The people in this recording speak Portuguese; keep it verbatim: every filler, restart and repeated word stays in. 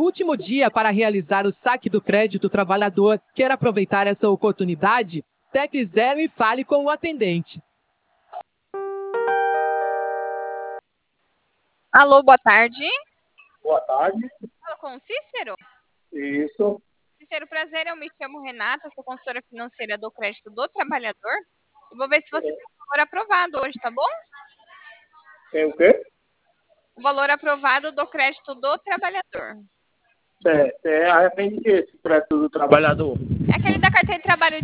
Último dia para realizar o saque do crédito trabalhador. Quer aproveitar essa oportunidade? Tecle zero e fale com o atendente. Alô, boa tarde. Boa tarde. Fala com o Cícero? Isso. Cícero, prazer, eu me chamo Renata, sou consultora financeira do Crédito do Trabalhador. Eu vou ver se você tem o valor aprovado hoje, tá bom? Tem o quê? O valor aprovado do Crédito do Trabalhador. É, é, arrepende que esse crédito do trabalhador. É aquele da carteira de trabalho